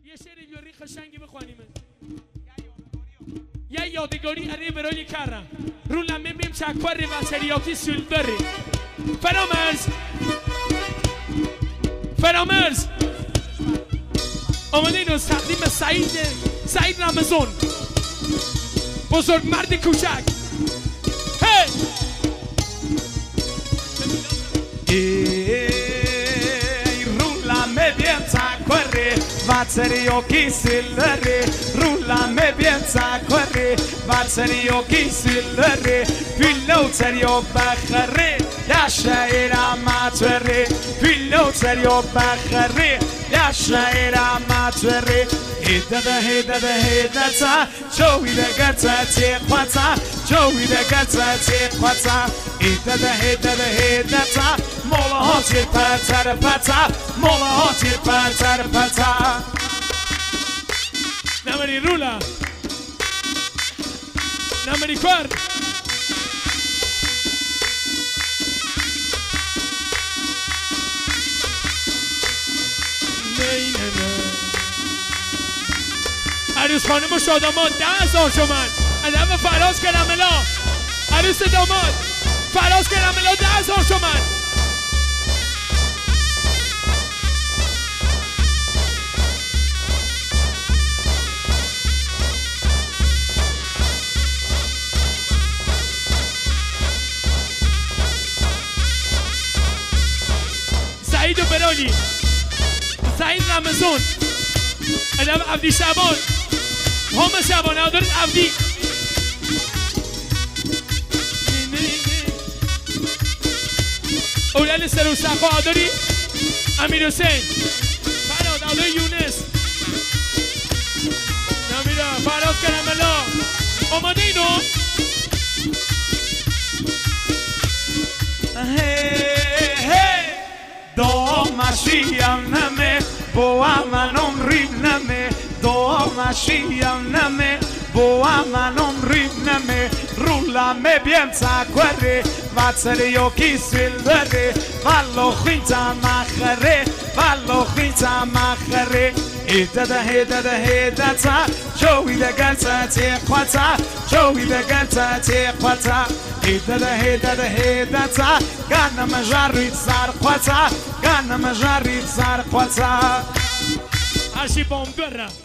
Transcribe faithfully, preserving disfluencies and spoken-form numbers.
یه شعری بیاری قشنگی بخوانیم یه یادگاری اره برای کردم رو لمه بیم چکوری و سریاکی سلبری فرامرز فرامرز آمده اینو تقدیم سعید سعید رمزون بزرگ مرد کوچک هی Rullame piensa corre, vazzeri occhi silleri. Rullame piensa corre, vazzeri occhi silleri. Figlio serio bakhre, ya shair amatore. Figlio serio bakhre, ya shair amatore. Hida da hida da hida ta, joey da gata te kwata, joey da gata te kwata. Hida da hida da hida ta, mola hotir patar pata, mola hotir patar pata. نمری رولا نمری کار نه نه نه عروس خانم و شاداماد ده هزار تومن عدم فراز کرملا عروس داماد فراز کرملا ده هزار تومن سعید و برالی سعید رمزون ادب عبدی شبان هم شبان ادارت عبدی اولاد سرو صفا اداری امیر حسین فراد اداری یونس نمیرا فراد کرملا آماده اینو دو ماشیم نمه با من عمری نمه دو ماشیم نمه با من عمری نمه رولame piensa corre vazzeri occhi silveri vallo khita makhre vallo khita makhre hida da hida da hida ta joey da gata te kwata joey da gata te kwata hida da hida da hida ta kana majarit zar kwata kana majarit zar kwata هرشی بامبره